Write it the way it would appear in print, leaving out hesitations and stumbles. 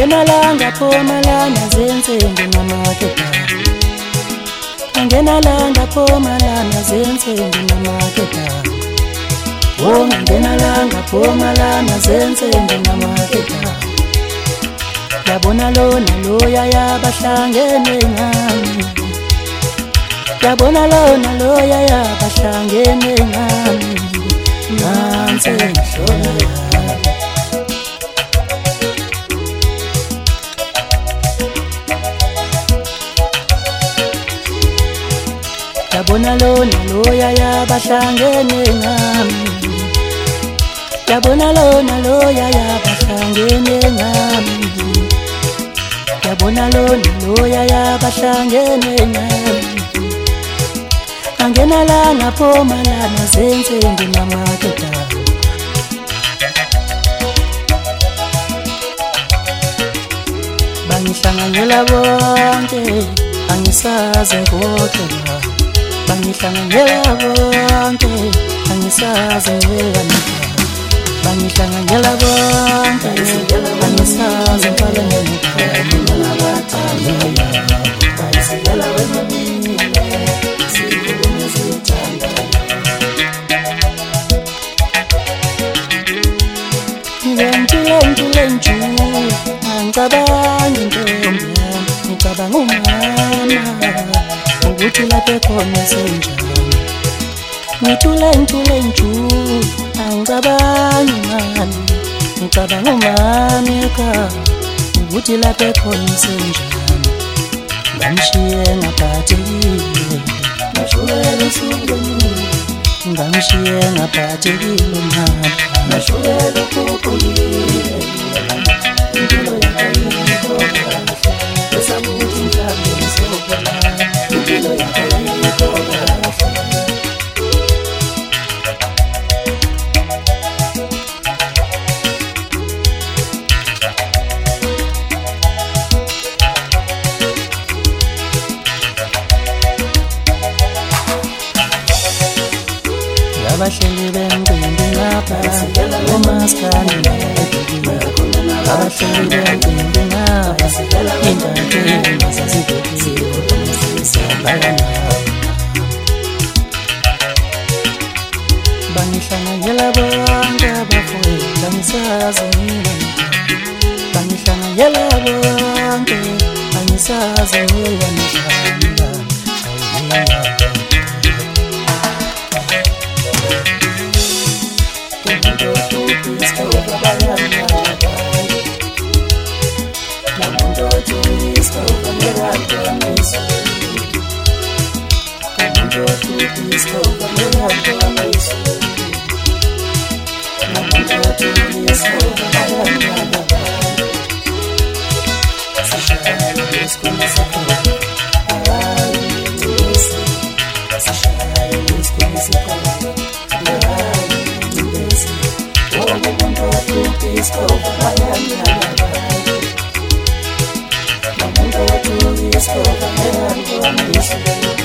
Angena la ngaphuma lana zensimbi namaketa. Angena la ngaphuma lana zensimbi namaketa. Oh angena la ngaphuma lana zensimbi namaketa. Yabona lona loya yabahlangene ngami. Yabona lona loya yabahlangene ngami. Nansi ngihlola Yabona lona loya yabahlangene ngami. Yabona lona loya yabahlangene ngami. Yabona lona loya yabahlangene ngami. Angena la ngaphuma lana zensimbi namaketa. Bangihlanganyela bonke angisaze kodwa. Bangihlanganyela bonke angisaze wena. Bangihlanganyela bonke angisaze ngale ngene abathanda. Bayisela wena mina sikhulume sithanda. Ngentile angicabangi ntombi yami, ngicabanga umama ukuthi lapho khona senjani. Ngithule angicabangi mali, ngicabanga umama ekhaya ukuthi lapho khona senjani. Ngamshiye ngaphathekile, ngashukela usungeni. Ngamshiye ngaphathekile mama, ngashukela ukukhuphukile. Impilo yakho yikho kahle, esamuthi mhlambe ngisophela. Impilo yakho yikho kahle. Abahleli bemcimbi ngapha umaskandi ebhekile. Abahleli bemcimbi ngapha indatheni zasibhekile. Siyabhala bangihlanganyela bonke abafowethu angisazi mina. Bangihlanganyela bonke angisazi mina njani. Discover